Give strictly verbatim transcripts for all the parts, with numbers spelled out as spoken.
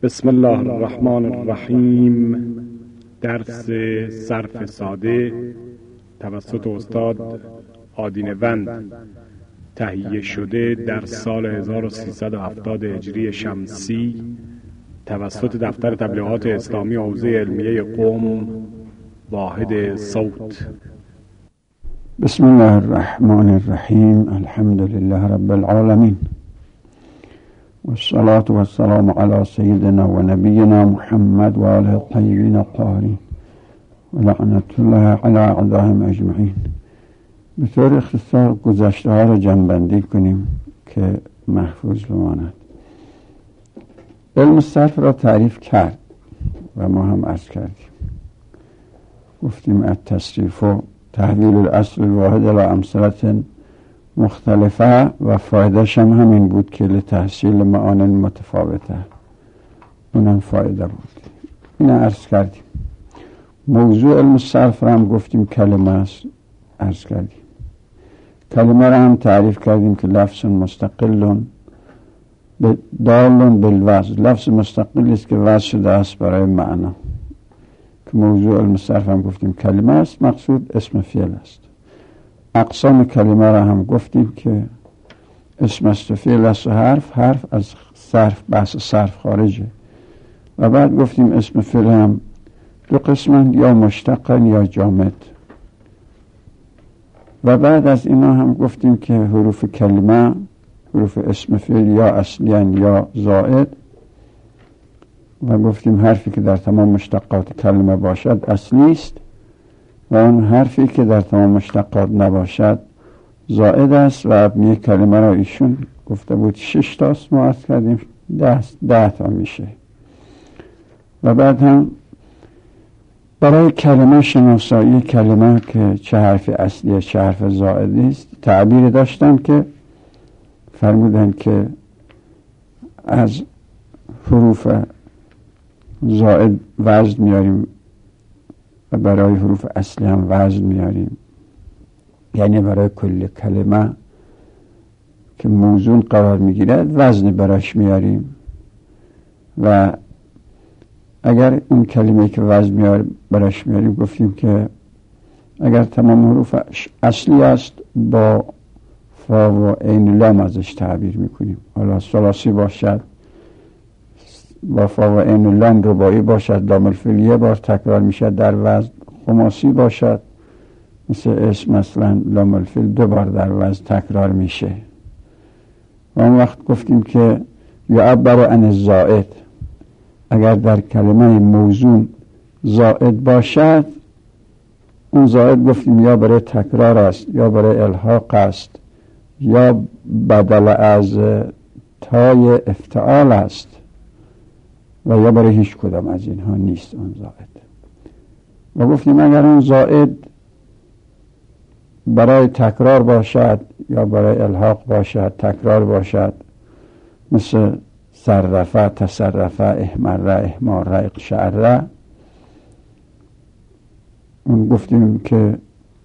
بسم الله الرحمن الرحیم. درس صرف ساده توسط استاد آدینوند تهیه شده در سال هزار و سیصد و هفتاد هجری شمسی توسط دفتر تبلیغات اسلامی حوزه علمیه قم واحد صوت. بسم الله الرحمن الرحیم. الحمد لله رب العالمین والصلاة والسلام على سيدنا ونبينا محمد وآله الطيبين الطاهرين ولعنة الله على أعدائهم أجمعين. به طور اختصار گذشته ها را جمع‌بندی کنیم که محفوظ بماند. علم صرف را تعریف کرد و ما هم عرض کردیم، گفتیم التصریف و تحویل الاصل الواحد الى امثلة مختلفه و فایدهش هم همین بود که لتحصیل معان متفاوته، اونم فایده بود. این عرض کردیم. موضوع علم صرف را هم گفتیم کلمه است، عرض کردیم. کلمه را هم تعریف کردیم که لفظ مستقل دال بالوزن، لفظ مستقلی است که وضع شده است برای معنا. که موضوع علم صرف هم گفتیم کلمه است، مقصود اسم فعل است. اقسام کلمه را هم گفتیم که اسم است و فعل است و حرف. حرف از صرف، بحث صرف خارجه. و بعد گفتیم اسم فعل هم دو قسمند، یا مشتقن یا جامد. و بعد از اینا هم گفتیم که حروف کلمه، حروف اسم فعل یا اصلیان یا زائد. و گفتیم حرفی که در تمام مشتقات کلمه باشد اصلی است و اون حرفی که در تمام مشتقات نباشد زائد است. و ابنیه کلمه را ایشون گفته بود شش تاست، ما عرض کردیم ده, ده تا میشه. و بعد هم برای کلمه شناسایی کلمه که چه حرف اصلیه چه حرف زائدی است تعبیر داشتن که فرمودن که از حروف زائد وزن میاریم و برای حروف اصلی هم وزن میاریم، یعنی برای کل کلمه که موزون قرار میگیرد وزن براش میاریم. و اگر اون کلمه که وزن میاریم براش میاریم گفتیم که اگر تمام حروف اصلی است با فا و عین لام ازش تعبیر میکنیم. حالا ثلاثی باشد با فا و عین لام رباعی باشد، لام الفعل یه بار تکرار میشد در وزن. خماسی باشد مثل اسم مثلا لام الفعل دو بار در وزن تکرار میشه. و اون وقت گفتیم که یعبر عن الزائد، اگر در کلمه موزون زائد باشد اون زائد گفتیم یا برای تکرار است یا برای الحاق است یا بدل از تای افتعال است و یا برای هیچ کدام از اینها نیست اون زائد. و گفتیم اگر اون زائد برای تکرار باشد یا برای الحاق باشد، تکرار باشد مثل صرفه، تصرفه، احمره، احماره، اقشعره، اون گفتیم که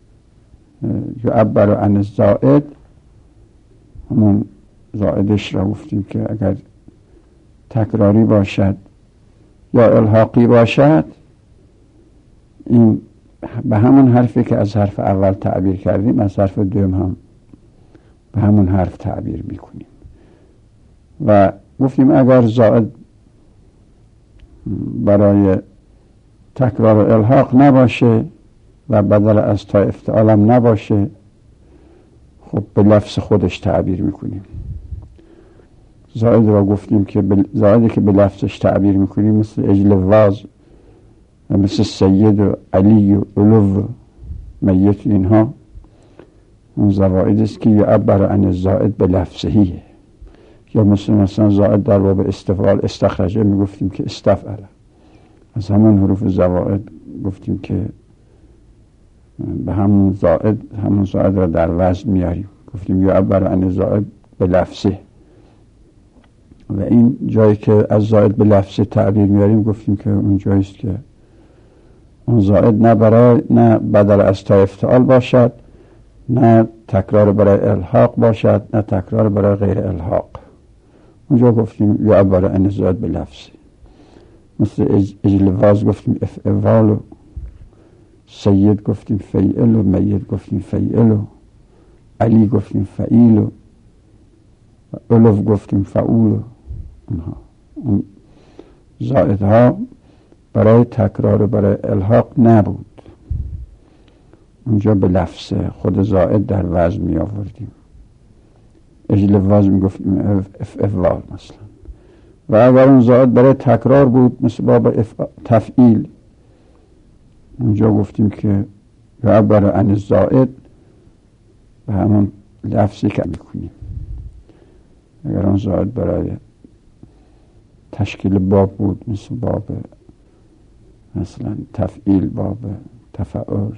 یعبر عن الزائد، همون زائدش را گفتیم که اگر تکراری باشد یا الحاقی باشد این به همون حرفی که از حرف اول تعبیر کردیم از حرف دوم هم به همون حرف تعبیر میکنیم. و گفتیم اگر زائد برای تکرار و الحاق نباشه و بدل از تا افتعال هم نباشه خب به لفظ خودش تعبیر میکنیم. زائد را گفتیم که بل... زائدی که به لفظش تعبیر میکنیم مثل اجل واز و مثل سید و علی و علو و میت، اینها اون زوائد است که یعبر عن الزائد به لفظهیه. یا مثل مثلا زائد در باب استفعال استخرجه میگفتیم که استفعل، از همون حروف زوائد گفتیم که به همون زائد همون زائد را در وزن میاریم، گفتیم یعبر عن الزائد به لفظه. و این جایی که از زائد به لفظ تعبیر میاریم گفتیم که اون جایی است که اون زائد نه برای نه بدل از تا افتعال باشد، نه تکرار برای الحاق باشد، نه تکرار برای غیر الحاق. اونجا گفتیم یعبر عن الزائد به لفظ. مثل اجلواز گفتیم افعال و سید گفتیم فیعل و میت گفتیم فیعل و علی گفتیم فعیل و الف گفتیم فعول و اونها. اون زائدها برای تکرار و برای الحاق نبود، اونجا به لفظ خود زائد در وزن می آوردیم. اجلواز می گفتیم افعال مثلا. و اگر اون زائد برای تکرار بود مثل باب تفعیل، اونجا گفتیم که یعبر عن الزائد به همون لفظی که میکنیم. اگر اون زائد برای تشکیل باب بود مثل باب مثلا تفعیل، باب تفعول،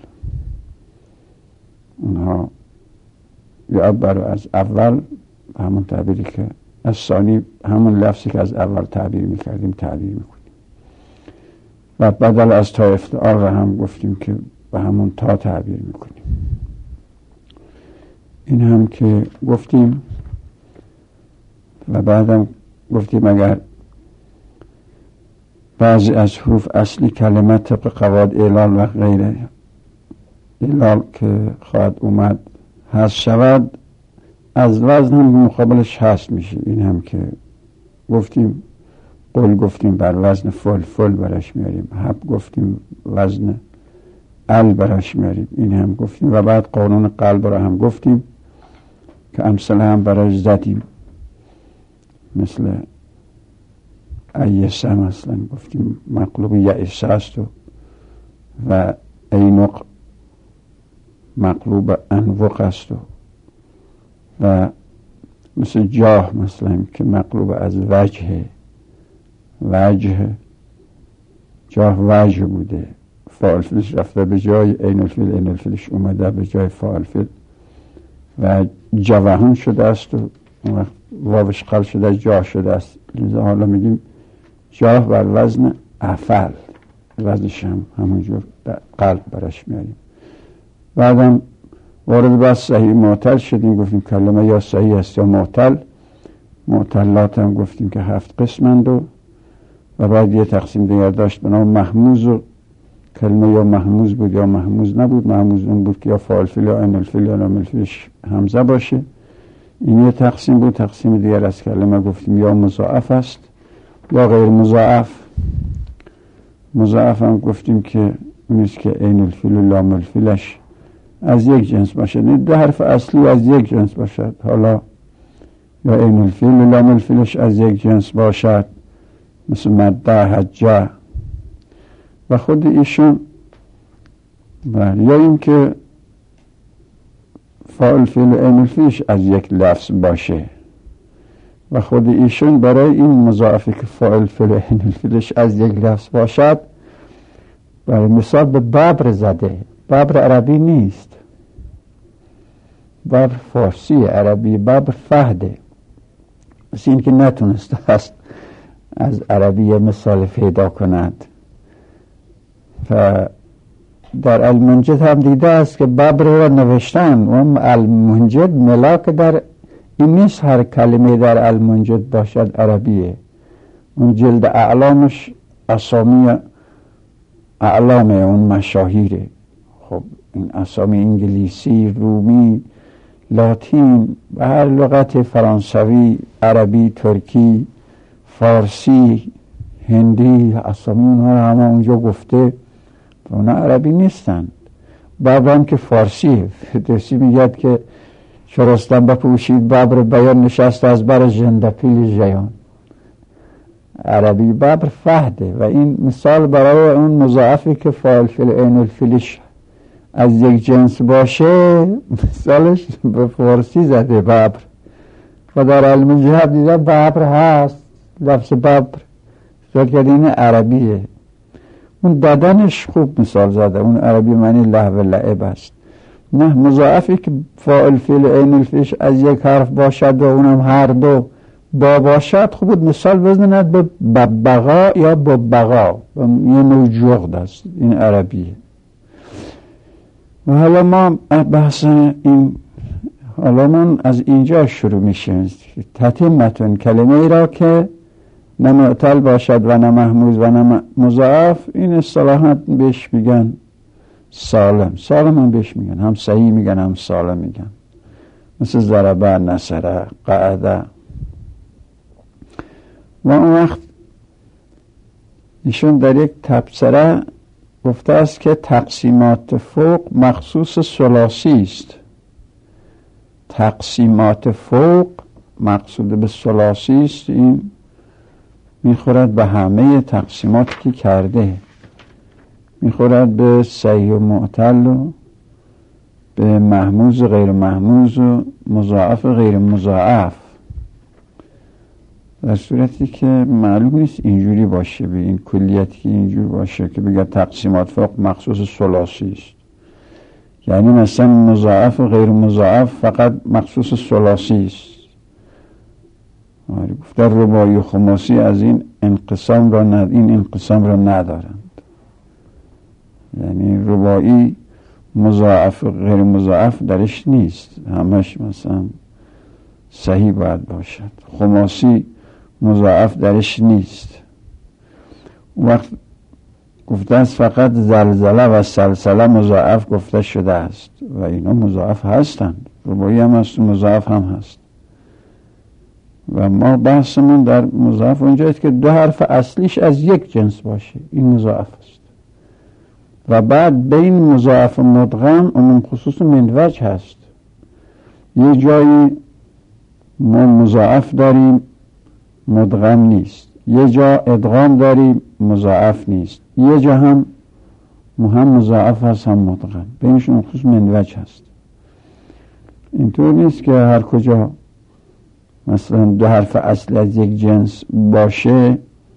اونها یعبر از اول همون تعبیری که از ثانی، همون لفظی که از اول تعبیر میکردیم تعبیر میکنیم. و بدل از تا افتعال را هم گفتیم که به همون تا تعبیر میکنیم. این هم که گفتیم. و بعدم گفتیم اگر بعضی از حروف اصلی کلمه طبق قواعد اعلال و غیره اعلال که خواهد اومد حذف شود، از وزن هم مقابلش حذف میشه. این هم که گفتیم. قل گفتیم بر وزن فل فل برش میاریم. حب گفتیم وزن ال برش میاریم. این هم گفتیم. و بعد قانون قلب را هم گفتیم که امثله هم برش زدیم، مثل ایسه مثلا گفتیم مقلوب یعیسه است و, و اینق مقلوب انوق است و, و مثل جاه مثلا که مقلوب از وجه وجه جاه وجه بوده، فاعل فیلش رفته به جای عین الفیل، عین الفیلش اومده به جای فاعل فیل و جوهن شده است و واوش قلب شده جاه شده است. لذا حالا میگیم جاه بر وزن افعل، وزنش هم همونجور قلب برش میاریم. بعدم وارد بس صحیح معتل شدیم، گفتیم کلمه یا صحیح است یا معتل. معتلات هم گفتیم که هفت قسمند و و بعد یه تقسیم دیگر داشت به نام محموز و کلمه یا محموز بود یا محموز نبود. محموز اون بود که یا فاعل فیل یا عین الفیل یا لام الفیلش همزه باشه. این یه تقسیم بود. تقسیم دیگر از کلمه گفتیم یا مضاعف است یا غیر مضاعف. مضاعف هم گفتیم که نیست که عین الفیل و لام الفیلش از یک جنس باشد، دو حرف اصلی از یک جنس باشد. حالا یا عین الفیل و لام الفیلش از یک جنس باشد، مثل مده حجه و خود ایشون. بله. یا این که فاعل فیل و عین الفیلش از یک لفظ باشه و خود ایشون برای این مضاعفی که فاعل فیل و عین الفیلش از یک لفظ باشد، برای مثال به ببر زده. ببر عربی نیست، ببر فارسی عربی، ببر فهده. مثل این که نتونسته است از عربی مثال پیدا کند. و در المنجد هم دیده است که ببر را نوشتن و المنجد ملاک در این نیست هر کلمه در المنجد باشد عربیه. اون جلد اعلامش اسامی اعلام اون مشاهیره. خب این اسامی انگلیسی، رومی، لاتین و هر لغت فرانسوی، عربی، ترکی، فارسی، هندی، اسامی اونها رو همه اونجا گفته. اونا عربی نیستند. بابام که فارسیه. فردوسی میگه که شرستن بپوشید ببر بیان نشست از بر ژندپیل ژیان. عربی ببر فهده. و این مثال برای اون مضاعفی که فاعل فیل عین الفیلش از یک جنس باشه، مثالش به فارسی زده ببر. و در علم جهاد دیده ببر هست، لفظ ببر این عربیه. اون دادنش خوب مثال زده. اون عربی معنی لهو لعب است. نه مضاعفی که فاعل فیل عین الفیلش از یک حرف باشد و اونم هر دو با باشد، خوب بود مثال بزند به ببغا یا ببغا. یه نوع جغد است. این عربیه. و حالا ما بحث این حالا من از اینجا شروع میشه. تتمتون کلمه ای را که نه معتل باشد و نه محموز و نه مضاعف، این اصطلاحات بهش میگن سالم. سالم هم بهش میگن، هم صحیح میگن هم سالم میگن، مثل ضربه، نصره، قعده. و اون وقت ایشون در یک تبصره گفته است که تقسیمات فوق مخصوص ثلاثی است. تقسیمات فوق مقصود به ثلاثی است، این میخورد به همه تقسیماتی که کرده، میخورد به صحیح و معتل و به محموز و غیر محموز و مضاعف و غیر مضاعف، در صورتی که معلوم نیست اینجوری باشه، به این کلیتی که اینجوری باشه که بگه تقسیمات فوق مخصوص ثلاثی است، یعنی مثلا مضاعف و غیر مضاعف فقط مخصوص ثلاثی است. گفته رباعی و خماسی از این انقسام را ند... این انقسام را ندارند، یعنی رباعی مضاعف و غیر مضاعف درش نیست، همش مثلا صحیح باید باشد. خماسی مضاعف درش نیست. وقت گفته است فقط زلزله و سلسله مضاعف گفته شده است و اینا مضاعف هستند، رباعی هم هست، مضاعف هم هست. و ما بحثمون در مضاعف اونجاست که دو حرف اصلیش از یک جنس باشه، این مضاعف است. و بعد بین مضاعف و مدغم عموم خصوص منوج هست. یه جایی ما مضاعف داریم مدغم نیست، یه جا ادغام داریم مضاعف نیست، یه جا هم هم مضاعف هست هم مدغم، بینشون خصوص منوج هست. اینطور نیست که هر کجا مثلا دو حرف اصل از یک جنس باشه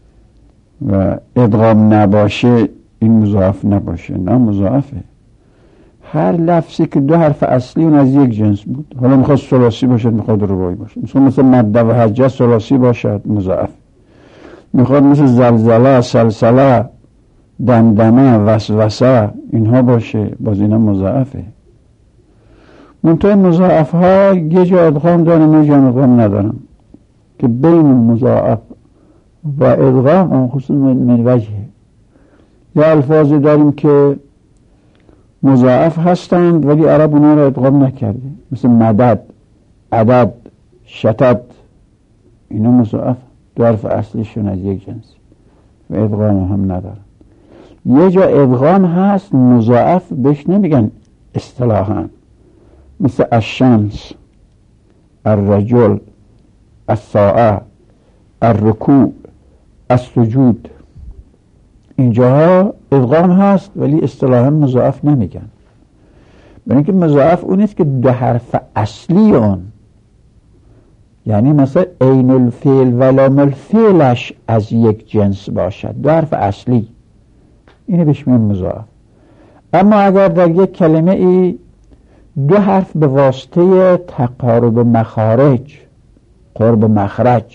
و ادغام نباشه این مضاعف نباشه، نه مضاعفه. هر لفظی که دو حرف اصلی اون از یک جنس بود، حالا میخواد ثلاثی باشد میخواد رباعی باشد، مثلا مثل مده و هجه ثلاثی باشد مضاعف، میخواد مثل زلزله، سلسله، دمدمه، وسوسه اینها باشه باز اینا مضاعفه. منطقه مضاعف ها یه جا ادغام دارن یه جا ادغام ندارن که بین مضاعف و ادغام اون خصوص من وجهه. یا الفاظی داریم که مضاعف هستند ولی عرب اونا رو ادغام نکرده، مثل مدد، عدد، شتد، اینا مضاعف، دو حرف اصلیشون از یک جنس و ادغام هم ندارن. یه جا ادغام هست مضاعف بهش نمیگن اصطلاحاً، مثل الشمس، الرجل، الساعه، الرکوع، السجود، اینجاها ادغام هست ولی اصطلاحاً مضاعف نمیگن. برای اینکه مضاعف اون است که دو حرف اصلی اون، یعنی مثلا عین الفعل و لام الفعلش از یک جنس باشد، دو حرف اصلی، اینه بهش میگن مضاعف. اما اگر در یک کلمه ای دو حرف به واسطه تقارب مخارج، قرب مخرج،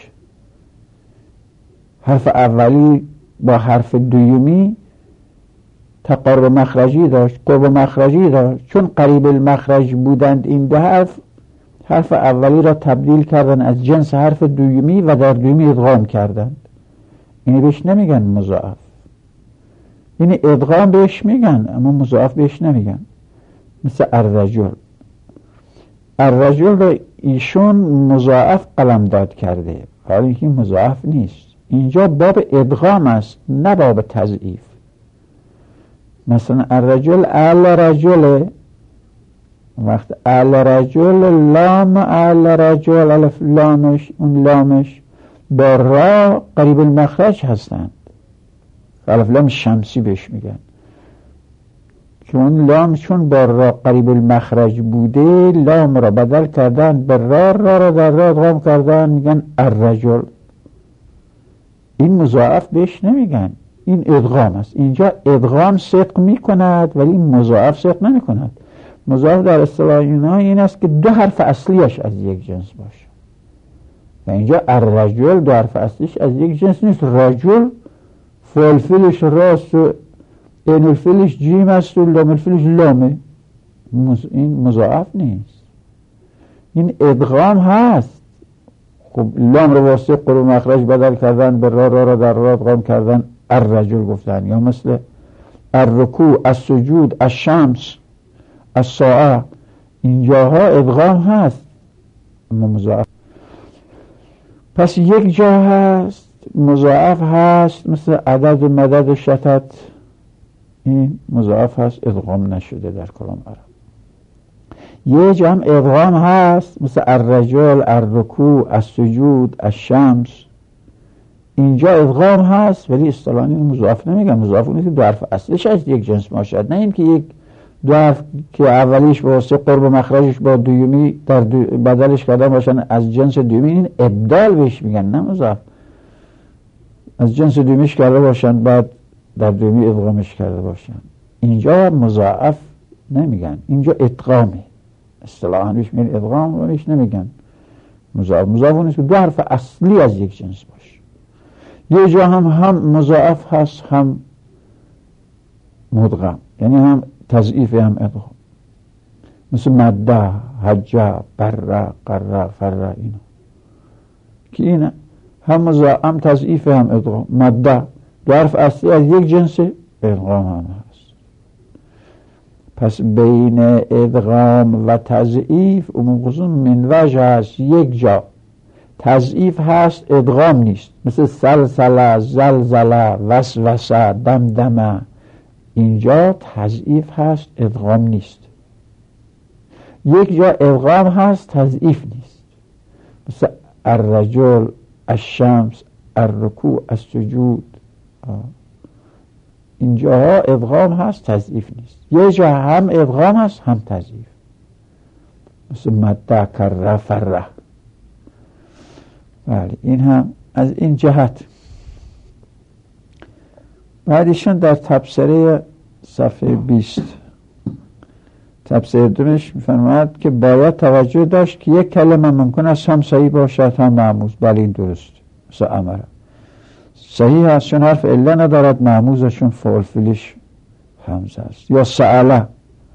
حرف اولی با حرف دومی تقارب مخرجی داشت، قرب مخرجی داشت، چون قریب المخرج بودند این دو حرف، حرف اولی را تبدیل کردن از جنس حرف دومی و در دومی ادغام کردند، اینی بهش نمیگن مضاعف. این ادغام بهش میگن اما مضاعف بهش نمیگن. مثل الرجل، الرجل را ایشون مضاعف قلمداد کرده حالا اینکه مضاعف نیست، اینجا باب ادغام است نه باب تضعیف. مثلا الرجل اعلی رجل، وقت اعلی رجل لام اعلی رجل الف لامش، اون لامش با را قریب المخرج هستند، الف لام شمسی بهش میگن، چون لام چون با را قریب المخرج بوده لام را بدل کردن به را، را را در را ادغام کردن میگن الرجل. این مضاعف بهش نمیگن، این ادغام است. اینجا ادغام صدق میکند ولی مضاعف صدق نمیکند. مضاعف در اصطلاح اینا این است که دو حرف اصلیش از یک جنس باشه و اینجا الرجل دو حرف اصلیش از یک جنس نیست. رجل فعل فعلش راست و عین الفعلش جیم است و لام الفعلش لامه، این مضاعف نیست. این ادغام هست، خب لام رو واسه قرب مخرج بدل کردن، به را را را در را ادغام کردن، الرجل گفتن. یا مثل الرکوع، السجود، الشمس، الساعه، اینجاها ادغام هست اما مضاعف. پس یک جا هست مضاعف هست مثل عدد و مدد و شتت، این مضاعف هست ادغام نشده در کلام عرب. یه جا هم ادغام هست مثل الرجل، الرکوع، السجود، الشمس، اینجا ادغام هست ولی اصطلاحاً این مضاعف نمیگن. مضاعف اونه که دو حرف اصلش از یک جنس باشد، نه این که یک دو حرف که اولیش با واسه قرب مخرجش با دومی در دو بدلش کردن باشن از جنس دومی، این ابدال بهش میگن، نه مضاعف. از جنس دومیش کرده باشن بعد در دومی ادغامش کرده باشن، اینجا مضاعف نمیگن، اینجا ادغامه. اصطلاحاً بهش میگن ادغام و بهش نمیگن مضاعف. مضاعف اونه که دو حرف اصلی از یک جنس باشه. یه جا هم هم مضاعف هست هم مدغم، یعنی هم تضعیف هم ادغام، مثل مده، حجه، بره، قره، فره، اینا که این هم مضاعف هم تضعیف هم ادغام. مده دو حرف اصلی از یک جنس، ادغام هم هست. پس بین ادغام و تضعیف عموم خصوص من وجه هست. یک جا تضعیف هست ادغام نیست، مثل سلسله، زلزله، وسوسه، دمدمه، اینجا تضعیف هست ادغام نیست. یک جا ادغام هست تضعیف نیست، مثل الرجل، الشمس، الرکوع، السجود، اینجاها ادغام هست تضعیف نیست. یک جا هم ادغام هست هم تضعیف، مثل مده، کره، فره. بله این هم از این جهت. بعدشون در تبصره صفحه بیست تبصره دومش میفرماید که باید توجه داشت که یک کلمه ممکن است هم صحیح باشد هم معموز. بله این درست. مثل امره صحیح است چون حرف عله ندارد، معموزشون فعل فعلش همزه است. یا سأله،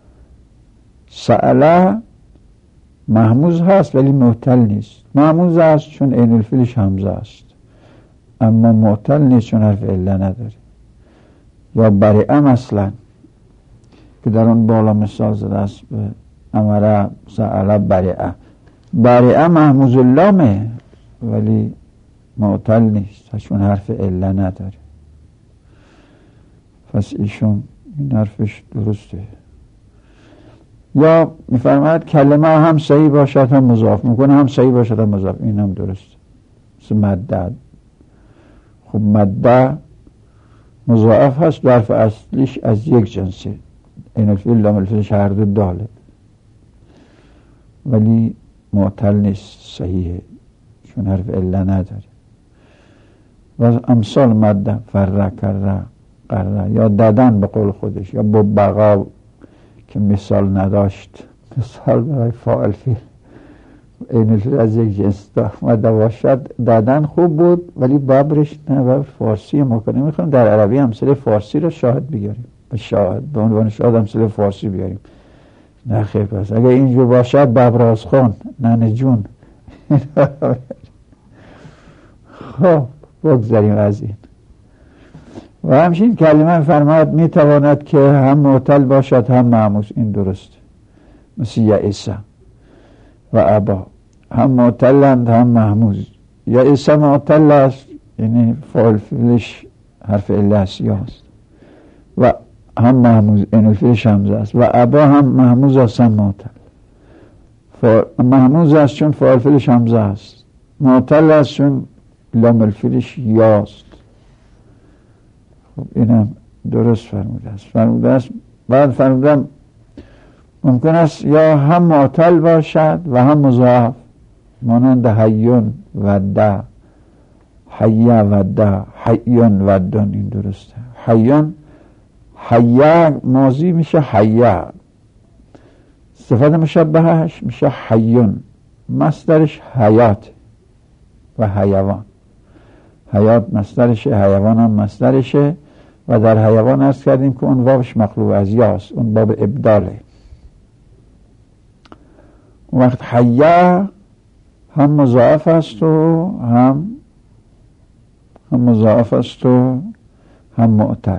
سأله محموز هست ولی معتل نیست، معموز است چون عین الفعلش همزه است اما معتل نیست چون حرف عله نداره. یا برئه مثلا که در اون بالا مثال زده است به امره، سأله، برئه. برئه محموز اللامه ولی معتل نیست چون حرف عله نداره. پس ایشون این حرفش درسته. یا میفرماید کلمه هم صحیح باشد هم مضاف میکنه، هم صحیح باشد هم مضاف، این هم درسته. مثل مده، خب مده مضاعف هست، حرف اصلیش از یک جنسه، این الفعل لام الفعلش هر دو داله ولی معتل نیست، صحیحه چون حرف عله نداره. و امثال مده، فره، کره، قره، یا دادن به قول خودش، یا ببغا که مثال نداشت، مثال برای فاعل فعل این الفعل از یک جنس مده باشد. دادن خوب بود ولی بابرش نه، بابر فارسی ما کنیم. میخوایم در عربی امثله فارسی رو شاهد بیاریم، به شاهد به عنوان شاهد امثله فارسی بیاریم. نه خیر، پس اگه اینجور باشد بابراز خون، ننه جون. خب بگذاریم از این. و همچنین کلمه فرماید میتواند که هم معتل باشد هم معموز، این درست. مثل یعیسه و ابا هم معتلند هم معموز. یعیسه معتل است یعنی فعل فعلش حرف عله است یاست و هم معموز این الفعلش همزه است. و ابا هم معموز است هم معتل. معموز است چون فعل فعلش همزه است، معتل است چون لام الفعلش یاست. خب اینم درست فرموده است. فرموده است بعد فرمودم ممکن است یا هم معتل باشد و هم مضاعف، مانند حیون و ده، حیه و ده، حیون و دون، این درسته. حیون، حیه ماضی میشه حیه، صفت مشبهش میشه حیون، مصدرش حیات و حیوان. حیات مصدرشه، حیوان هم مصدرشه و در حیوان عرض کردیم که اون واوش مقلوب از یاست، اون باب ابداله. وقت حیه هم مضاعف است و هم هم مضاعف است و هم معتل.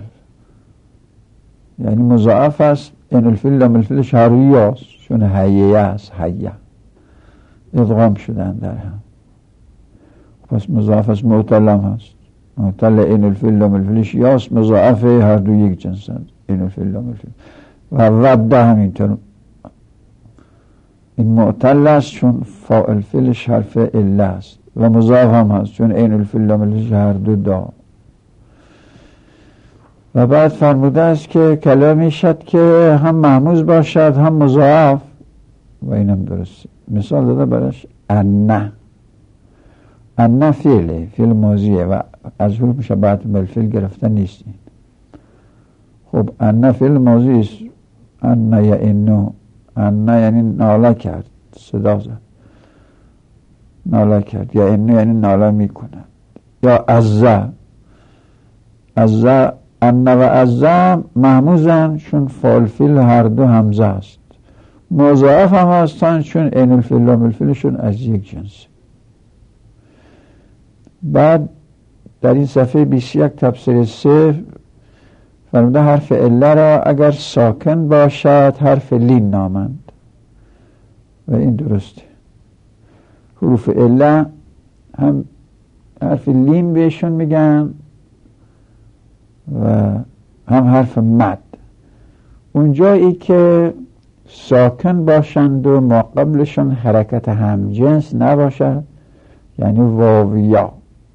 یعنی مضاعف است این الفیل لام الفیلش هروی است، چون حیه است، حیه ادغام شدن در هم، پس مضاعف است. معتل هم هست، معتل این الفیل لام الفیلش یاست، مضاعف هر دو یک جنس هست، این الفیل لام الفیل. و وبده همینطور، این معتل است چون فاعل فیلش حرف اله است، و مضاعف هم هست چون این الفیل لام الفیلش هر دو دا. و بعد فرموده است که کلمه میشد که هم محموز باشد هم مضاعف، و اینم درسته. مثال داده برش انه. انه فعله، فعل ماضیه و از حروف مشبهه بالفعل گرفته نیست. خب انه فعل ماضی است، انه یا انو، انه یعنی ناله کرد، صدا زد، ناله کرد. یا انو یعنی ناله میکند. یا ازه، ازه، انه و ازه محموزن چون فاعل فعل هر دو همزه است. مضاعف هم هستن چون این الفیل لام الفیلشون از یک جنس. بعد در این صفحه بیست و یک تفسیر سه فرموده حرف اله را اگر ساکن باشد حرف لین نامند، و این درسته. حروف اله هم حرف لین بهشون میگن و هم حرف مد. اونجایی که ساکن باشند و ما قبلشون حرکت همجنس نباشد، یعنی واویا.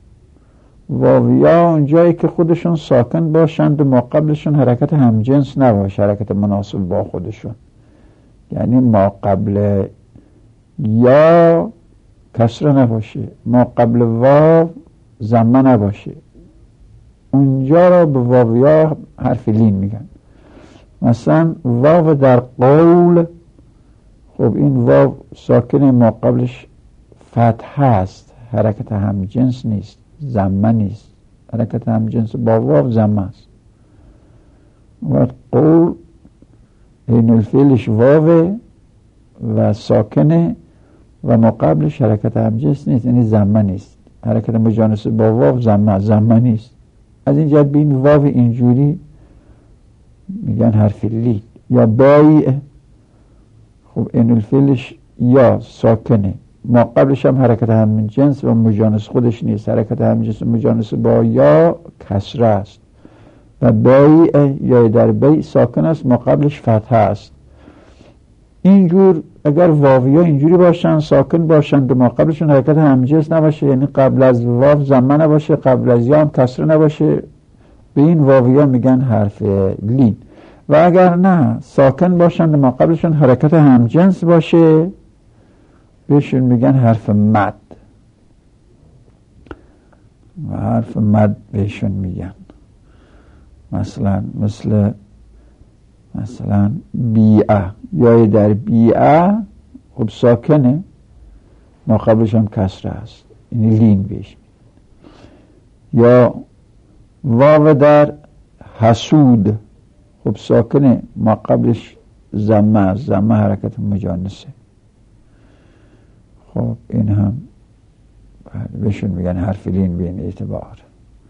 واویا اونجایی که خودشون ساکن باشند و ما قبلشون حرکت همجنس نباشه، حرکت مناسب با خودشون، یعنی ما قبل یا کسره نباشه، ما قبل واو ضمه نباشه، اونجا را به واویا حرف لین میگن. مثلا واو در قول، خب این واو ساکن ما قبلش فتحه است، حرکت همجنس نیست، ضمه نیست. حرکت همجنس با واو ضمه است. و قول این الفیلش واو و ساکنه و ما قبلش حرکت همجنس نیست، یعنی ضمه نیست. حرکت مجانس با واو ضمه ضمه نیست. از این جهت بین واو اینجوری میگن حرف لین. یا بایع، خب این الفیلش یا ساکنه، ما قبلش هم حرکت همین جنس و مجانس خودش نیست، حرکت همین جنس و مجانس با یا کسره است. و بایع یا در بیع ساکن است، ما قبلش فتحه است. اینجور اگر واویا اینجوری باشن، ساکن باشن و ما قبلشون حرکت همین جنس نباشه، یعنی قبل از واو ضمه نباشه، قبل از یا هم کسره نباشه، به این واویا میگن حرف لین. و اگر نه ساکن باشن و ما قبلشون حرکت همجنس باشه، بهشون میگن حرف مد. و حرف مد بهشون میگن مثلا مثل مثلا بیعه، یا در بیعه خب ساکنه، ما قبلش هم کسره است، این لین بهش. یا واو در حسود، خب ساکنه، ما قبلش ضمه است، ضمه حرکت مجانسه. خب این هم بهشون میگن حرف لین به این اعتبار.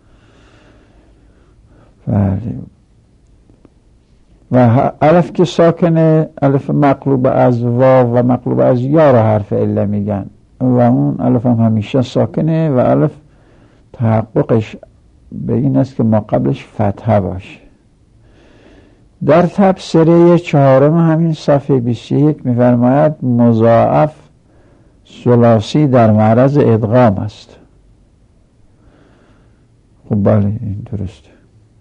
و الف که ساکنه، الف مقلوب از واو و مقلوب از یا را حرف اله میگن، و اون الف هم همیشه ساکنه و الف تحققش به این است که ما قبلش فتحه باشه. در تبصره چهارم همین صفحه بیست و یک میفرماید مضاعف ثلاثی در معرض ادغام است. خب بله این درسته.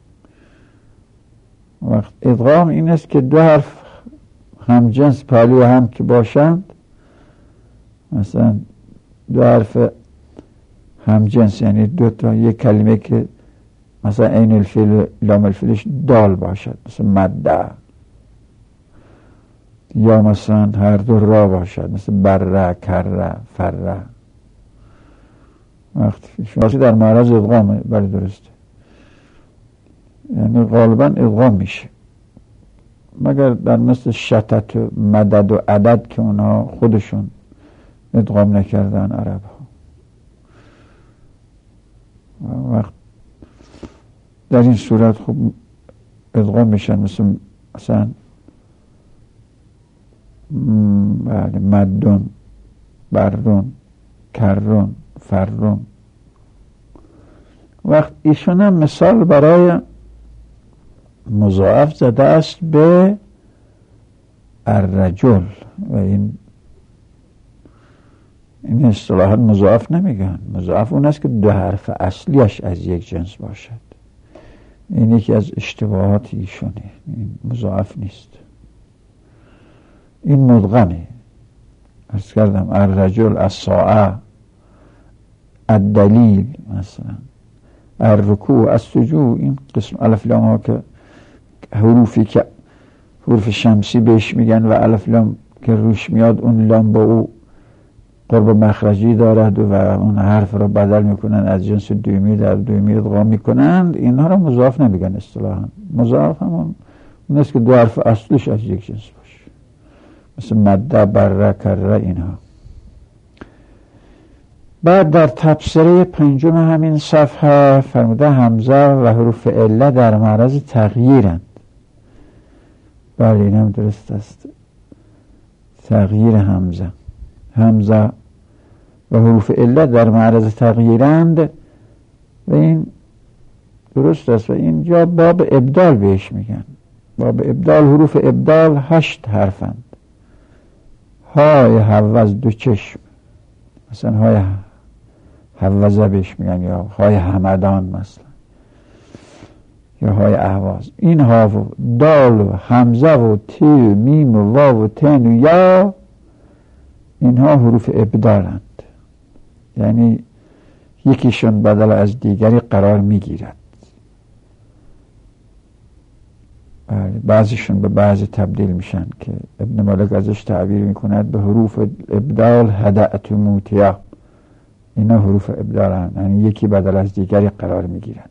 وقت ادغام این است که دو حرف هم جنس پهلو هم که باشند، مثلا دو حرف هم جنس یعنی دو تا یک کلمه که مثلا این الفیل لام الفیلش دال باشد، مثلا مده، یا مثلا هر دو را باشد، مثلا بره، کره، فره. وقتی شما در معرض ادغامه، بله درسته، یعنی غالبا ادغام میشه، مگر در مثل شتت و مدد و عدد که اونا خودشون ادغام نکردن عرب ها. وقت در این صورت خب ادغام میشن، مثل مثلا بله مدون، برون، کرون، فرون. وقت ایشون هم مثال برای مضاعف زده است به الرجل و این این اصطلاحا مضاعف نمیگن. مضاعف اون است که دو حرف اصلیش از یک جنس باشد. این یکی از اشتباهات ایشونه. این مضاعف نیست، این مدغمه. عرض کردم الرجل، الساعه، الدلیل، مثلا الرکوع، السجود. این قسم الف لام ها که حروفی که حروف شمسی بهش میگن و الف لام که روش میاد اون لام با او قرب مخرجی دارد و اون حرف را بدل میکنن از جنس دومی در دومی ادغام میکنند. اینها را مضاعف نمیگن اصطلاحا. مضاعف همون اون است که دو حرف اصلش از یک جنس باشه، مثل مده، بره، کره. اینها بعد در تبصره پنجم همین صفحه فرموده همزه و حروف عله در معرض تغییرند. بله این هم درست است، تغییر همزه. همزه و حروف عله در معرض تغییرند و این درست است و اینجا باب ابدال بهش میگن. باب ابدال، حروف ابدال هشت حرفند. های حوز دو چشم، مثلا های حوزه بهش میگن، یا های همدان مثلا، یا های اهواز. این ها و دال و همزه و تی و میم و واو و تن و یا، اینها حروف ابدالند، یعنی یکیشون بدل از دیگری قرار میگیرد. بعضیشون به بعضی تبدیل میشن که ابن مالک ازش تعبیر میکند به حروف ابدال هدأت موتیا. اینا حروف ابدال هستند، یعنی یکی بدل از دیگری قرار میگیرند.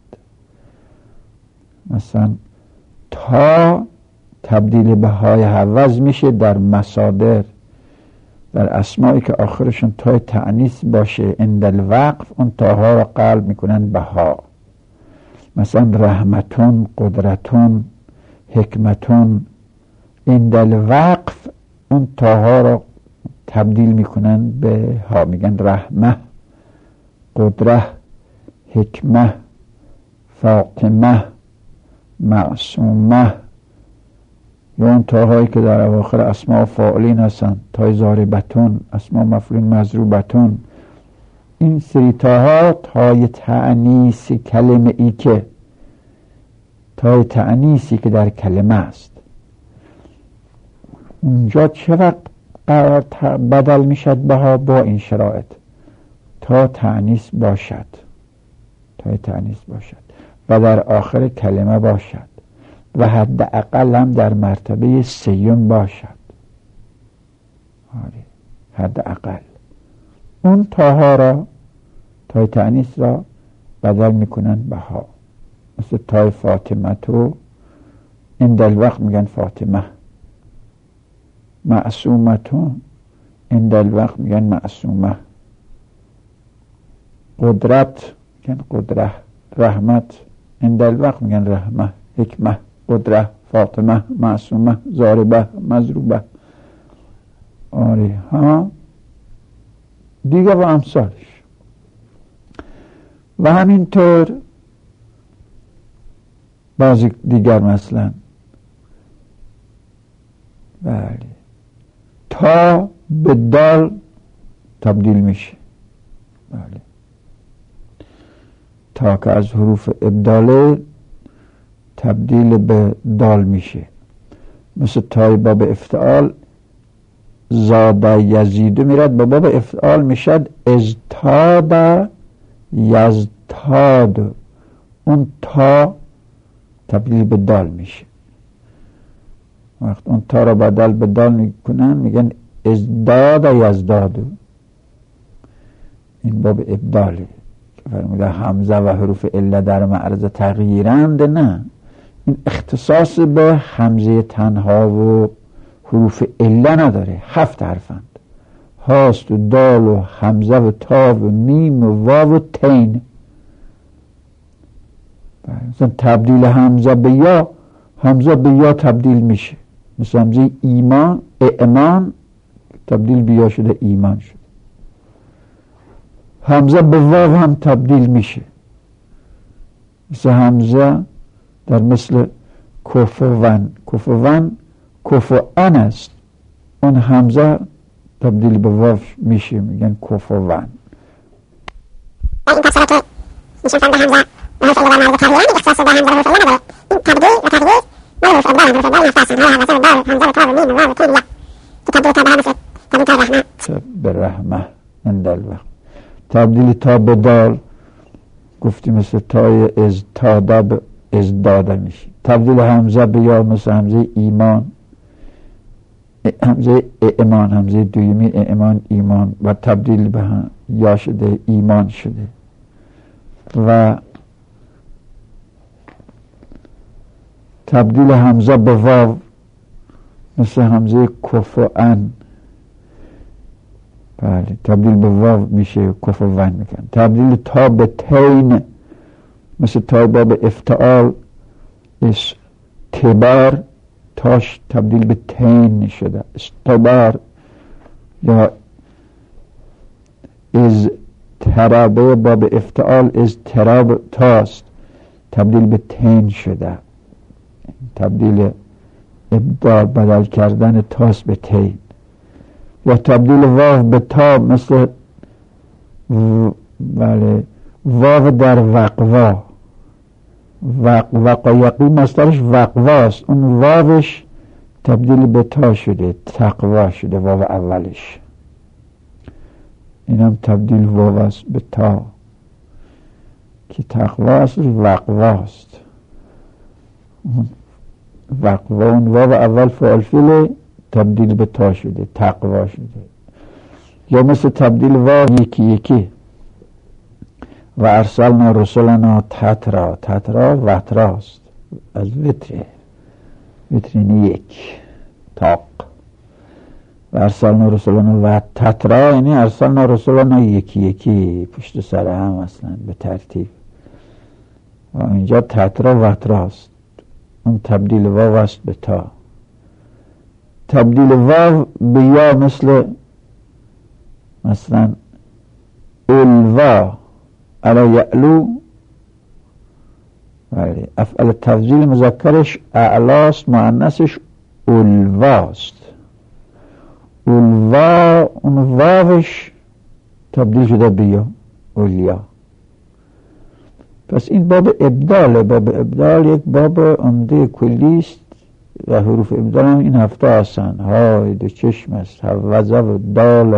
مثلا تا تبدیل به های حوض میشه در مصادر، در اسمایی که آخرشون تای تأنیث باشه عند الوقف اون تاها را قلب میکنن به ها. مثلا رحمتون، قدرتون، حکمتون. عند الوقف اون تاها را تبدیل میکنن به ها، میگن رحمه، قدره، حکمه، فاطمه، معصومه. یا اون تاهایی که در اواخر اسماء فاعلین هستن، تای ضاربتون، اسماء مفعولین مضروبتون. این سری تاها تای تأنیث کلمه ای که تای تأنیثی که در کلمه است. اونجا چه وقت قرار بدل میشد بها؟ با این شرایط: تا تأنیث باشد، تای تأنیث باشد و در آخر کلمه باشد و حد اقل هم در مرتبه سیم باشد. آره، حد اقل اون تاها را، تای تأنیث را بدل میکنن به ها. مثل تای فاطمه تو عند الوقت میگن فاطمه، معصومتون عند الوقت میگن معصومه، قدرت میگن قدره، رحمت عند الوقت میگن رحمه، حکمه، قدره، فاطمه، معصومه، ضاربه، مضروبه. آره ها دیگه و امثالش. و همینطور بعضی دیگر مثلا بله تا به دال تبدیل میشه. بله تا که از حروف ابداله تبدیل به دال میشه. مثل تای باب افتعال زاده یزیدو میرد، به باب افتعال میشد ازداد یزداد. اون تا تبدیل به دال میشه. وقت اون تا را بدل به دال میکنن میگن ازداد یزداد. این باب ابداله که فرموده همزه و حروف عله در معرض تغییرند. نه، این اختصاص به همزه تنها و حروف عله نداره. هفت حرفند: هاست و دال و همزه و تا و میم و واو و تین. مثلا تبدیل همزه به یا، همزه به یا تبدیل میشه، مثل همزه ایمان، ایمان تبدیل به یا شده ایمان شده. همزه به واو هم تبدیل میشه، مثل همزه در مثل کفوان، کفوان کفوان است، اون همزه تبدیل به واو میشه، میگن کفوان. این تفسیرات که میشن فهم به همزه و حرف الله مرد تغییران اختصاص به همزه و حرف الله نداره. این تبدیل و تغییر مال حرف الله، حرف الله نفتاسن ها همزه و دال همزه و تا و میم و واو و تین یا تبدیل تا به همزه تبدیل تا رحمه به رحمه عند الوقت. تبدیل تا به دال گفتیم مثل تای از تاده از داده میشه. تبدیل همزه به یا مثل همزه ایمان، همزه ایمان، همزه دویمی ایمان ایمان و تبدیل به هم یا شده ایمان شده. و تبدیل همزه به واو مثل همزه کفوان، بله تبدیل به واو میشه کفوان میکن. تبدیل تا به تین مثل تا باب افتعال استبار، تاش تبدیل به تین شده استبار. یا از ترابه باب افتعال از تراب تاست تبدیل به تین شده. تبدیل ابدال بدل کردن تاست به تین. یا تبدیل واو به تا مثل و... بله واو در وقوا، وق... وقایقی مصدرش وقواست، اون واوش تبدیل به تا شده تقوا شده واو اولش. این هم تبدیل واو است به تا که تقوا است وقواست. اون وقوا اون واو اول فعل فعل تبدیل به تا شده تقوا شده. یا مثل تبدیل واو یکی یکی و ارسلنا رسولنا تترا، تترا وتراست از وتره، وترین یک تاق. و ارسلنا رسولنا و تترا یعنی ارسلنا رسولنا یکی یکی پشت سر هم اصلا به ترتیب. و اینجا تترا وتراست، اون تبدیل واو است به تا. تبدیل واو به یا مثل مثلا الوا علا یعلو، افعال تفضیل مذکرش اعلاست مؤنثش الواست. الوا اون واوش تبدیل شده به یا الیا. پس این باب ابدال، باب ابدال یک باب عمده کلی است و حروف ابدال هم این هفته هستن. های دو چشم است، حوزه و دال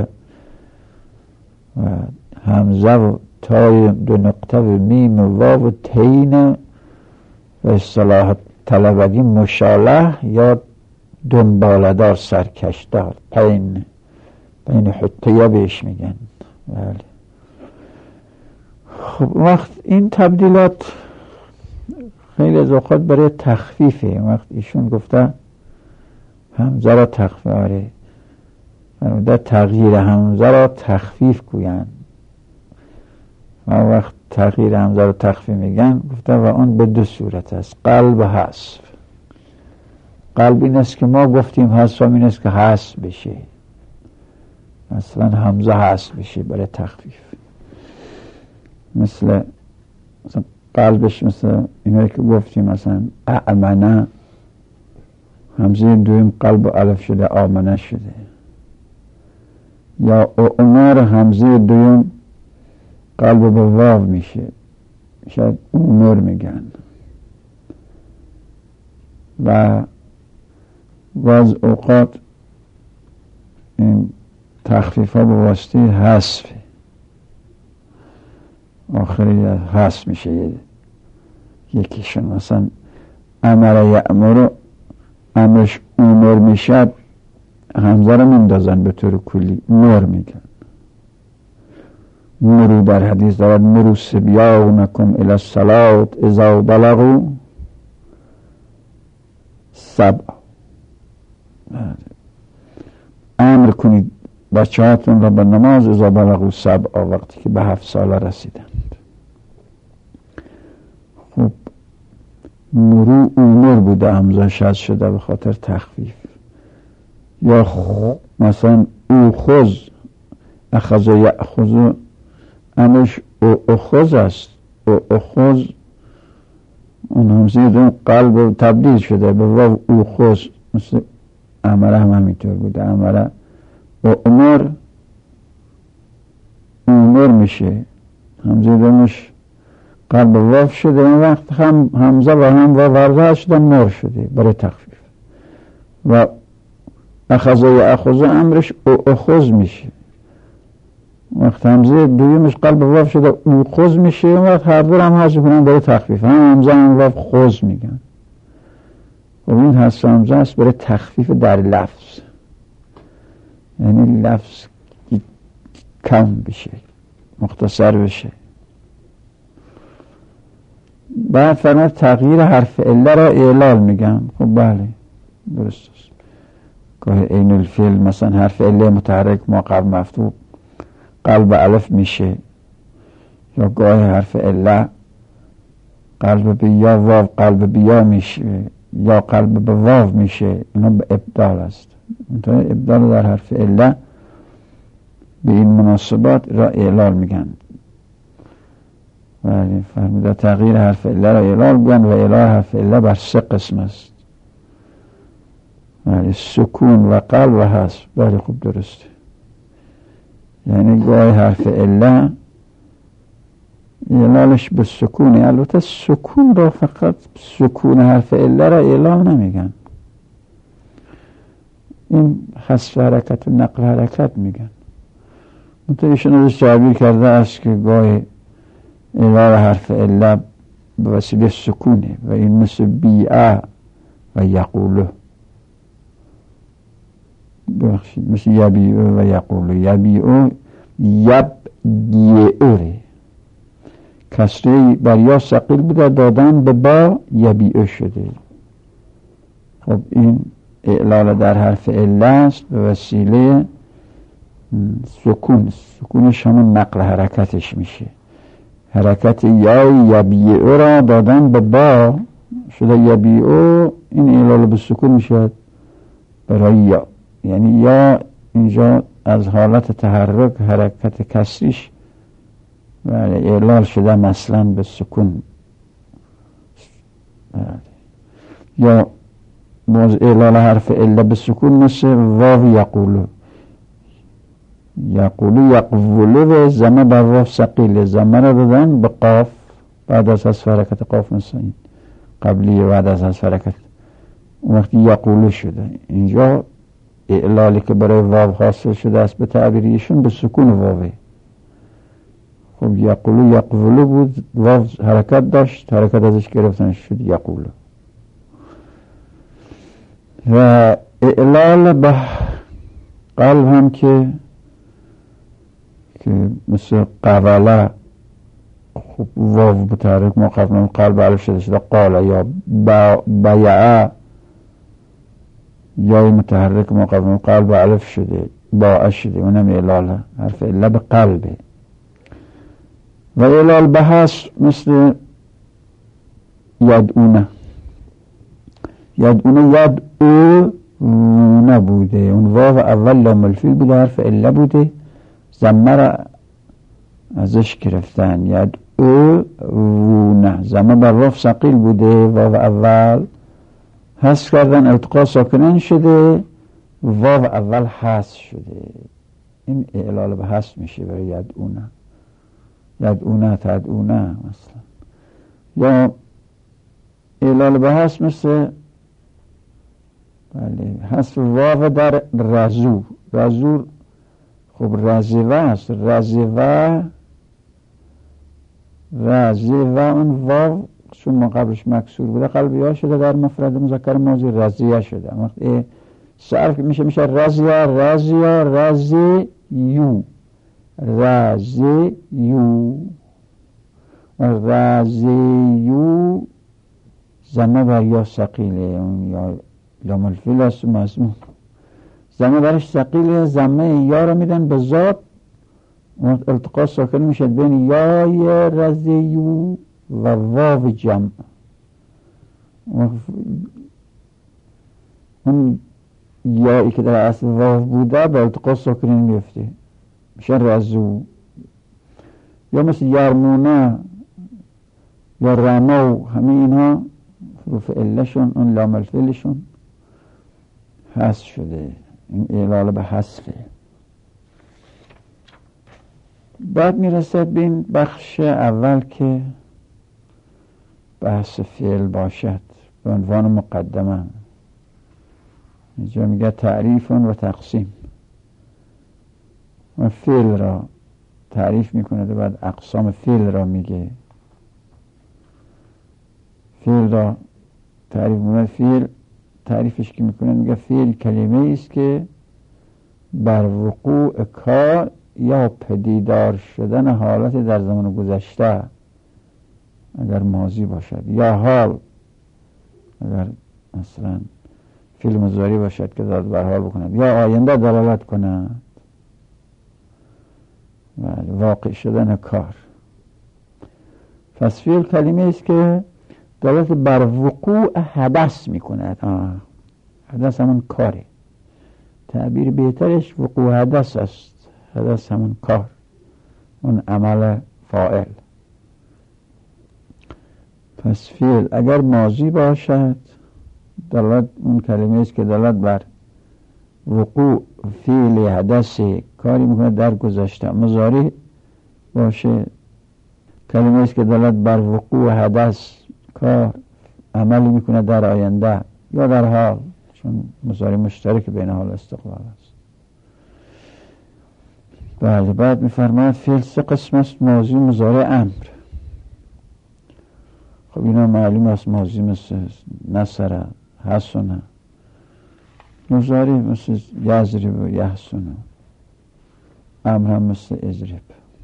و همزه و تای دو نقطه و میم و واو و تین و اصطلاح طلبگی مشاله یا دنبالدار سرکشدار، پین پین حطیه بهش میگن. بله. خب وقت این تبدیلات خیلی از اوقات برای تخفیفه. وقت ایشون گفته همزه را تخفیف آره در تغییر همزه را تخفیف گوین و وقت تغییر همزه را تخفیف میگن گفته و اون به دو صورت است، قلب و حذف. قلب این است که ما گفتیم، حذف این است که حذف بشه، مثلا همزه حذف بشه برای تخفیف. مثل مثلا قلبش مثل اینایی که گفتیم مثلا اعمنه همزه دویم قلب و الف شده آمنه شده. یا عمر همزه دویم قلب به واو میشه، شاید عمر میگن. و بعض اوقات این تخفیف ها به واسطه حذف، آخری حذف میشه یکیشون. مثلا امر یأمر امرش امر میشد، همزه رو میندازن به طور کلی مر میگن. مرو در حدیث دارد مرو صبیانکم الی الصلاة اذا بلغوا سبع. امر کنید بچه هاتون را به نماز اذا بلغوا سبع، وقتی که به هفت ساله رسیدند. خب مرو امور بوده، همزه شد شده به خاطر تخفیف. یا مثلا او خوز اخذ یأخذ، انش او اخذ است. او اخذ اون همزه دون قلب تبدیل شده به واو او خوز، مثل امره هم همینطور بوده. امره و امر امر میشه، همزه دونش قلب واو شده، این وقت هم همزه و هم و ورده شده مر شده برای تخفیف. و اخذ و اخذ امرش او اخذ میشه، وقت همزه دویمش قلب واو شده او خذ میشه، وقت هر دور هم حذف کنن برای تخفیف، هم همزه هم واو خذ میگن. و این حذف همزه است برای تخفیف در لفظ، یعنی لفظ کم بشه، مختصر بشه. بعد فرمود تغییر حرف عله را اعلال میگن. خب بله درست است. گاهی عین الفعل مثلا حرف عله متحرک ما قبل مفتوح قلب الف میشه، یا گاهی حرف عله قلب به یا واو قلب به یا میشه، یا قلب به واو میشه. اینا به ابدال است. منتها ابدال در حرف عله به این مناسبات را اعلال میگن. ولی فرموده تغییر حرف عله را اعلال میگن. و اعلال حرف عله بر سه قسم است، ولی سکون و قلب و حذف. بله خوب درسته. یعنی گاهی حرف عله اعلالش به سکونه. البته سکون را فقط سکون حرف عله را اعلال نمیگن، این حذف حرکت و نقل حرکت میگن. منطقه ایشون ازش تعبیر کرده است که گاهی اعلال حرف عله به وسیله سکونه، و این مثل بیعه و یقوله، بخشید مثل یبیعه و یقوله. یبیعه یب دیعه کسری بر یا ثقیل بوده، دادن به با یبیعه شده. خب این اعلال در حرف عله است به وسیله سکون. سکونش همون نقل حرکتش میشه. حرکت یا یبیعه را دادن به با شده یبیعه، این اعلال به سکون میشه برای یا. یعنی یا اینجا از حالت تحرک حرکت کسریش اعلال شده مثلا به سکون. یا باز اعلال حرف عله به سکون مثل واو یقولو. یقولو یقولو و زمه بر واو ثقیله، زمه را دادن به قاف بعد از حذف حرکت قاف، مثل این قبلی بعد از حذف حرکت وقتی یقولو شده. اینجا اعلالی که برای واو حاصل شده است به تعبیریشون به سکون واوه. خب یقولو یقولو بود، واو حرکت داشت، حرکت ازش گرفتن شد یقولو. و اعلال به قلب هم که که مثل قوله، خب واو متحرک ما قبل قلب الف شده شده قاله، یا بیعه یا متحرک ما قبل قلب الف شده باعه شده، اونم اعلاله حرف عله به قلبه. و اعلال به هست مثل یدعونه. یدعونه یدعو نبوده، اون واو اول لام الفیل بوده، حرف عله بوده، زمه را ازش گرفتن. یدعو نه، زمه بر واو ثقیل بوده، واو اول حذف کردن، التقاء ساکنین شده، واو اول حذف شده. این اعلال به حذف میشه برای یدعونه. یدعونه تدعونه مثلا. یا اعلال به حذف مثل بله حذف واو در رزو. رزو خب رزوه است، رزوه رزوه اون واو چون ما قبلش مکسور بوده قلبی ها شده، در مفرد مذکر ماضی رزیه شده. وقتی صرف میشه میشه رزیه رزیه رزیو رزیو رزیو زمه بر یا ثقیله، اون یا لام الفیل است مضمون. زمه برش ثقیله، زمه یا رو میدن به ذات، التقاء ساکن میشه بین یای رزیو و واو جمع. اون یایی که در اصل واو بوده به التقاء ساکن میفته میشه رزو. یا مثل یرمونه یا رمو، همه اینا حروف علشون اون لام الفعلشون حذف شده، این اعلال به حذفه. بعد میرسد به این بخش اول که بحث فعل باشد به عنوان مقدمه. اینجا میگه تعریف و تقسیم و فعل را تعریف میکنه و بعد اقسام فعل را میگه. فعل را تعریف میکنه، فعل تعریفش که میکنه میگه فعل کلمه است که بر وقوع کار یا پدیدار شدن حالت در زمان گذشته اگر ماضی باشد، یا حال اگر مثلا فعل مضارع باشد که داد بر حال بکند، یا آینده دلالت کند، واقع شدن کار. پس فعل کلمه است که دلالت بر وقوع حدث میکند. حدث همون کاره، تعبیر بهترش وقوع حدث است. حدث همون کار، اون عمل فاعل. پس فعل اگر ماضی باشد دلالت اون کلمه است که دلالت بر وقوع فعل حدث کاری میکنه در گذشته. مضارع باشه کلمه است که دلالت بر وقوع حدث کار عملی میکنه در آینده یا در حال، چون مضارع مشترک بین حال استقبال است. بله. بعد میفرماید فعل سه قسم است: ماضی، مضارع، امر. خب اینا معلوم است، ماضی مثل نصر، حسن، مضارع مثل یضرب و یحسن، امر هم مثل اضرب.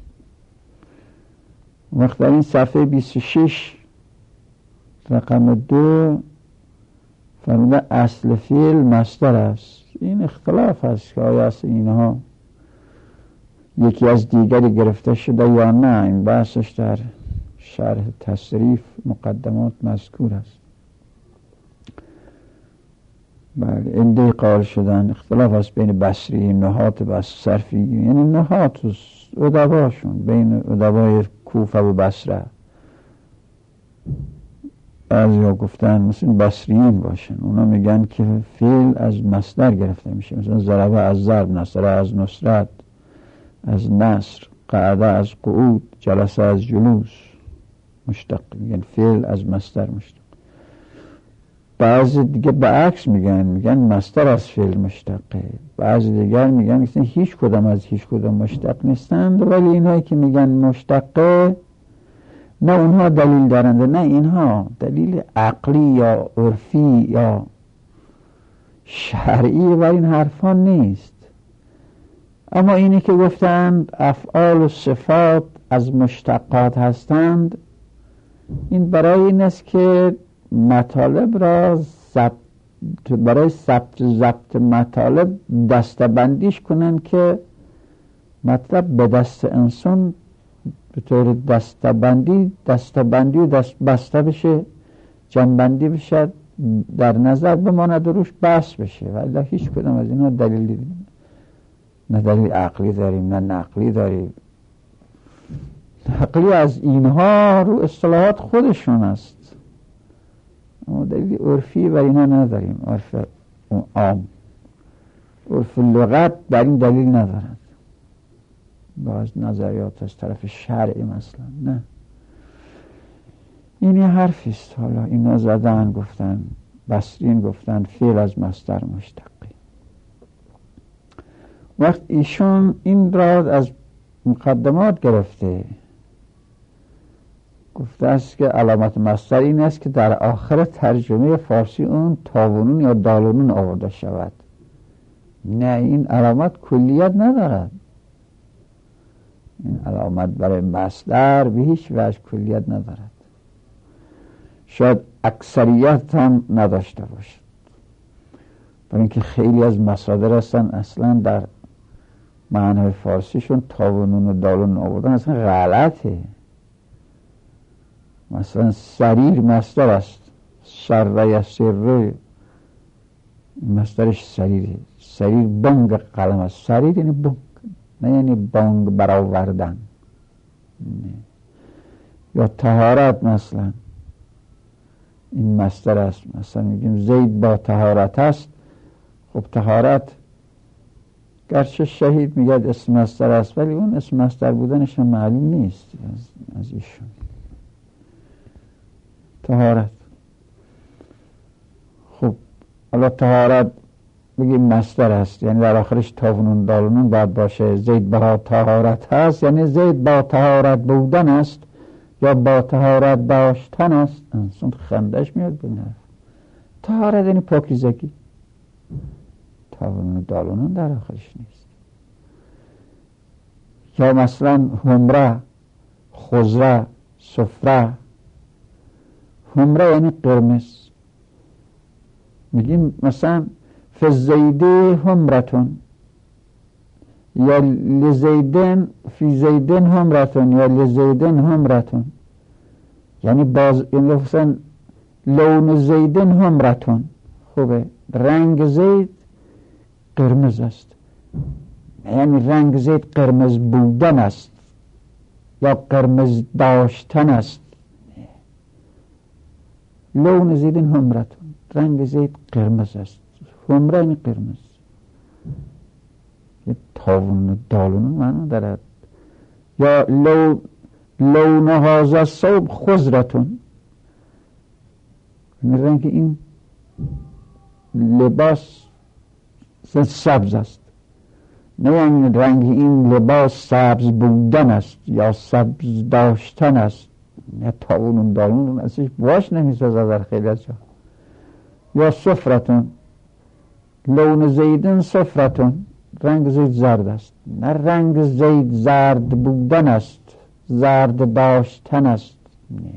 وقت در این صفحه بیست و شش رقم دو فرموده اصل فعل مصدر است. این اختلاف است که آیا اصل اینها یکی از دیگری گرفته شده یا نه. این بحثش در شرح تصریف مقدمات مذکور است. بله. عده قائل شدن اختلاف است بین بصری، نحات بس صرفی، یعنی نحات و ادباشون، بین ادبای کوفه و بصره. بعضی ها گفتن مثل بصریین باشن، اونا میگن که فعل از مصدر گرفته میشه، مثلا ضربه از ضرب، نصره از نصرت، از نصر، قعده از قعود، جلسه از جلوس مشتق، میگن فعل از مصدر مشتق. بعضی دیگه به عکس میگن، میگن مصدر از فعل مشتقه. بعضی دیگر میگن که هیچ کدام از هیچ کدام مشتق نیستند، ولی اینهایی که میگن مشتقه نه اونها دلیل دارند، نه اینها دلیل عقلی یا عرفی یا شرعی و این حرفان نیست. اما اینی که گفتند افعال و صفات از مشتقات هستند، این برای این است که مطالب را ضبط، برای ضبط ضبط مطالب دسته‌بندیش کنند که مطلب به دست انسان به طور دسته‌بندی دسته‌بندی و دست بسته بشه، جمع‌بندی بشه، در نظر بماند و روش بحث بشه. ولی هیچ کدام از اینها دلیل نه دلیل عقلی داریم نه نقلی داریم. نقلی از اینها رو اصطلاحات خودشون است، اما دلیل عرفی بر اینها نداریم. عرف عام، عرف لغت بر این دلیل ندارد. باز نظریات از طرف شرعی مثلا نه. این یه حرفی است. حالا اینا زدن گفتن، بصرین گفتن فعل از مصدر مشتقی. وقت ایشون این را از مقدمات گرفته، گفته است که علامت مصدر این است که در آخر ترجمه فارسی اون تاونون یا دالونون آورده شود. نه، این علامت کلیت ندارد. این علامت برای مصدر به هیچ وجه کلیت ندارد. شاید اکثریت هم نداشته باشد. برای اینکه خیلی از مصادر هستن اصلا در معنای فارسیشون تا و نون و دال و نون آوردن اصلا غلطه. مثلا سریر مصدر است، سر یسر مصدرش سریره. سریر بانگ قلم است. سریر یعنی بانگ، نه یعنی بانگ برآوردن. یا طهارت مثلا این مصدر است. مثلا میگیم زید با طهارت است. خب طهارت گرچه شهید میگه اسم مصدر است ولی اون اسم مصدر بودنش هم معلوم نیست از, از ایشون. طهارت خب حالا طهارت بگیم مصدر است، یعنی در آخرش تاونون دالونون باید باشه. زید با طهارت هست یعنی زید با طهارت بودن است یا با طهارت داشتن است. انسان خندش میاد بینه. طهارت یعنی پاکیزگی، تاونون دالونون در آخرش نیست. یا مثلا حمره، خضره، صفره. حمره یعنی قرمز. میگیم مثلا فزیده حمرتون یا لزیدن فی زیدن حمرتون یا لزیدن حمرتون، یعنی باز یعنی مثلا لون زیدن حمرتون. خوبه، رنگ زید قرمز است، یعنی رنگ زید قرمز بودن است یا قرمز داشتن است. لون زیدن حمرتون، رنگ زید قرمز است. حمره یعنی قرمز. یه تاون دالون معنی دارد. یا لو لون هذا الثوب خضرتون، رنگ این لباس سبز است، نه یعنی رنگ این لباس سبز بودن است یا سبز داشتن است. یا تاون دالون ازش باش نمیسازه در خیلی از جا. یا صفرتون، لون زیدن صفرتون، رنگ زید زرد است، نه رنگ زید زرد بودن است، زرد داشتن است. نه.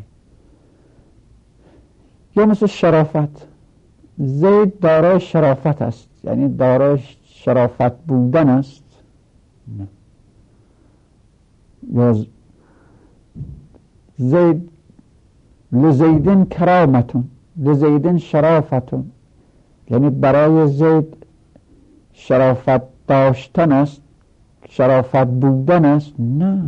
یا مثل شرافت، زید دارای شرافت است، یعنی دارای شرافت بودن است. نه. یا زید لزیدن کرامتون، لزیدن شرافتون، یعنی برای زید شرافت داشتن است، شرافت بودن است. نه،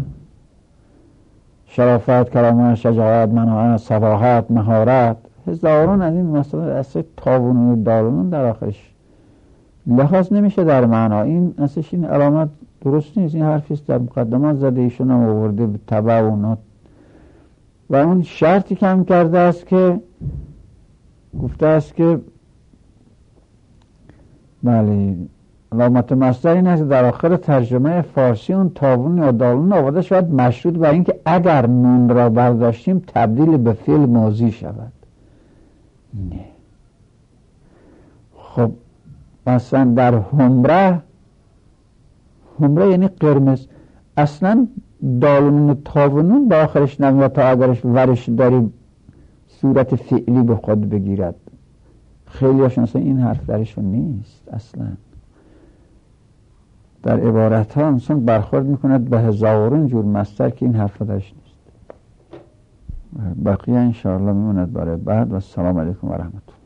شرافت، کرامت، شجاعت، مناعت، صباحت، مهارت، هزاران از این مسائل اصلا تاون و دالون در آخرش لحاظ نمیشه در معنا. این اصلا این علامت درست نیست. این حرفیست در مقدمات زده، ایشون هم آورده به تبع و نات و اون شرطی کم کرده است که گفته است که بله علامت مصدر این است در آخر ترجمه فارسی اون تاون یا دالون آورده شاید مشروط بر این که اگر نون را برداشتیم تبدیل به فعل ماضی شود. نه. خب مثلا در حمره، حمره یعنی قرمز، اصلا دالون و تاونون با آخرش نمیاد تا اگرش ورش داری صورت فعلی به خود بگیرد. خیلی هاشون اصلا این حرف درشون نیست. اصلا در عبارت ها انسان برخورد میکند به هزاران جور مصدر که این حرف درش نیست. بقیه انشاءالله میموند برای بعد. و السلام علیکم و رحمت الله.